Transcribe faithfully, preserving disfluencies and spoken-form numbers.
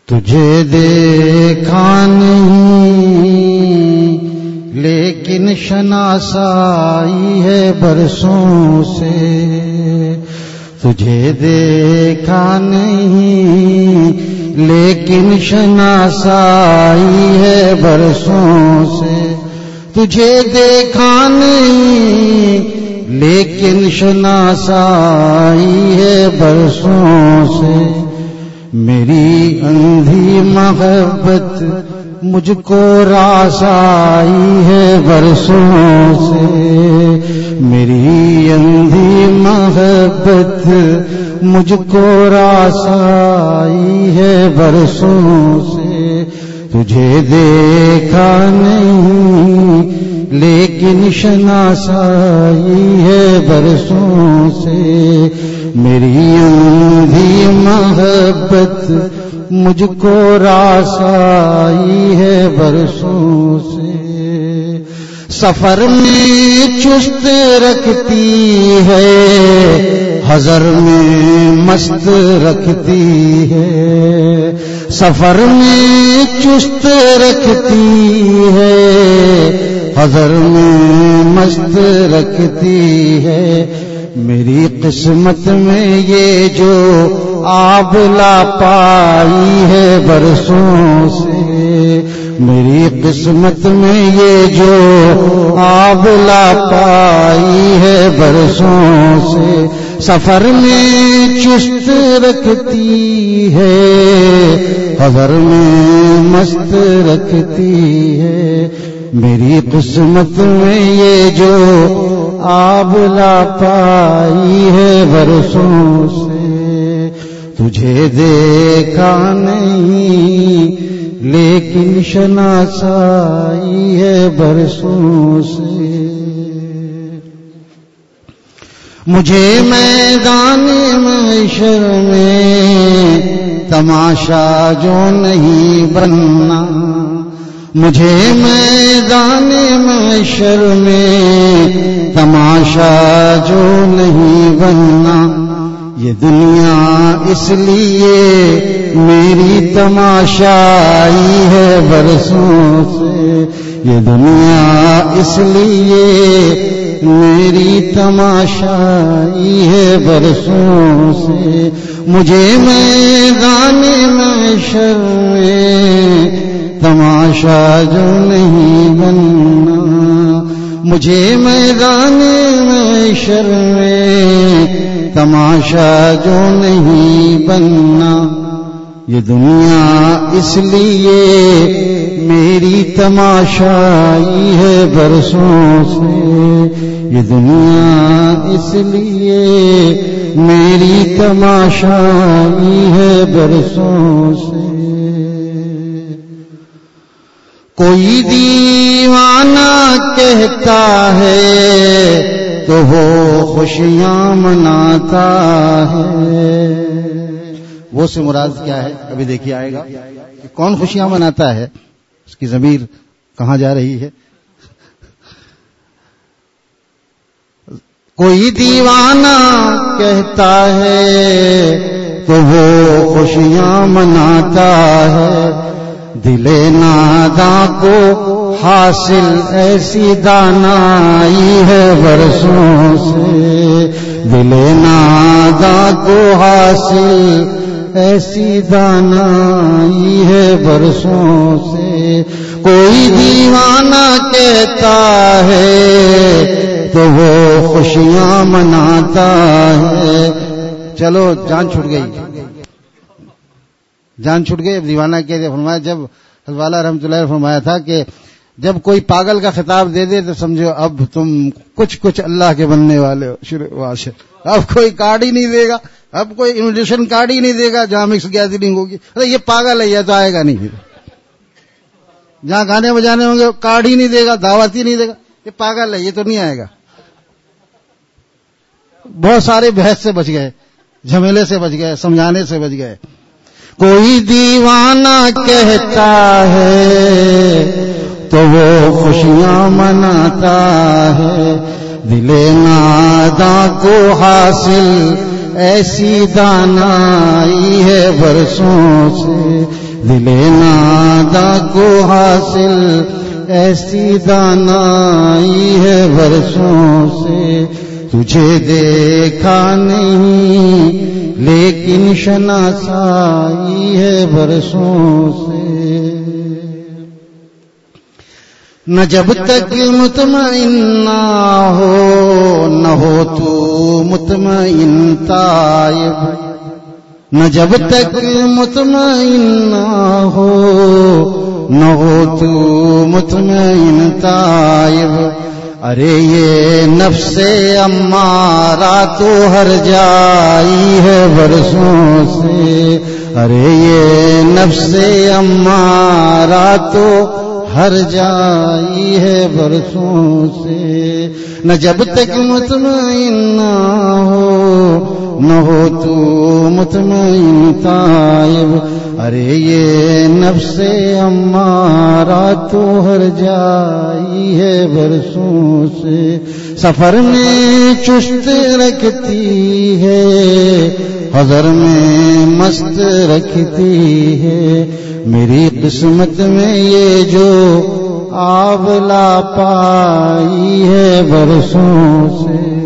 تجھے دیکھا نہیں لیکن شناسائی ہے برسوں سے، تجھے دیکھا نہیں لیکن شناسائی ہے برسوں سے، تجھے دیکھا نہیں لیکن شناسائی ہے برسوں سے، میری اندھی محبت مجھ کو راسائی ہے برسوں سے، میری اندھی محبت مجھ کو راسائی ہے برسوں سے، تجھے دیکھا نہیں لیکن شناسائی ہے برسوں سے، میری اندھی محبت مجھ کو راسائی ہے برسوں سے، سفر میں چست رکھتی ہے حضر میں مست رکھتی ہے، سفر میں چست رکھتی ہے حضر میں مست رکھتی ہے، میری قسمت میں یہ جو آبلا پائی ہے برسوں سے، میری قسمت میں یہ جو آبلا پائی ہے برسوں سے، سفر میں چست رکھتی ہے حضر میں مست رکھتی ہے، میری قسمت میں یہ جو آبلا پائی ہے برسوں سے، تجھے دیکھا نہیں لیکن شناسائی ہے برسوں سے، مجھے میدان محشر میں تماشا جو نہیں بننا، مجھے میدان محشر میں تماشا جو نہیں بننا، یہ دنیا اس لیے میری تماشائی ہے برسوں سے، یہ دنیا اس لیے میری تماشائی ہے برسوں سے، مجھے میدان محشر میں تماشا جو نہیں بننا، مجھے میدان محشر میں تماشا جو نہیں بننا، یہ دنیا اس لیے میری تماشائی ہے برسوں سے، یہ دنیا اس لیے میری تماشائی ہے برسوں سے، کوئی دیوانہ کہتا ہے تو وہ خوشیاں مناتا ہے، وہ سے مراد کیا ہے ابھی دیکھیے آئے گا کہ کون خوشیاں مناتا ہے، اس کی ضمیر کہاں جا رہی ہے، کوئی دیوانہ کہتا ہے تو وہ خوشیاں مناتا ہے، دل ناداں کو حاصل ایسی دانائی ہے برسوں سے، دل ناداں کو حاصل ایسی دانائی ہے برسوں سے، کوئی دیوانہ کہتا ہے تو وہ خوشیاں مناتا ہے، چلو جان چھوٹ گئی جان چھوٹ گئی اب دیوانہ کہتے فرمایا، جب حضرت والا رحمۃ اللہ علیہ فرمایا تھا کہ جب کوئی پاگل کا خطاب دے دے تو سمجھو اب تم کچھ کچھ اللہ کے بننے والے ہو، شروع سے اب کوئی کارڈ ہی نہیں دے گا، اب کوئی انویٹیشن کارڈ ہی نہیں دے گا جہاں مکس گیدرنگ ہوگی، ارے یہ پاگل ہے یہ تو آئے گا نہیں، پھر جہاں گانے بجانے ہوں گے کارڈ ہی نہیں دے گا، دعوت ہی نہیں دے گا، یہ پاگل ہے یہ تو نہیں آئے گا، بہت سارے بحث سے بچ گئے، جھمیلے سے بچ گئے، سمجھانے سے بچ گئے، کوئی دیوانہ کہتا ہے تو وہ خوشیاں مناتا ہے، دل ناداں کو حاصل ایسی دانائی ہے برسوں سے، دل نادا کو حاصل ایسی دانائی ہے برسوں سے، تجھے دیکھا نہیں لیکن شناسائی ہے برسوں سے۔ نہ جب تک مطمئن نہ ہو نہ ہو تو مطمئن تائب، نہ جب تک مطمئن نہ ہو نہ ہو تو مطمئن تائب، ارے یہ نفس امارہ تو ہر جائی ہے برسوں سے، ارے یہ نفس امارہ تو ہر جائی ہے برسوں سے۔ نہ جب تک مطمئن نہ ہو نہ ہو تو مطمئن تائب، ارے یہ نفس امارہ تو ہر جائی ہے برسوں سے۔ سفر میں چست رکھتی ہے، حضر میں مست رکھتی ہے، میری قسمت میں یہ جو آبلا پائی ہے برسوں سے۔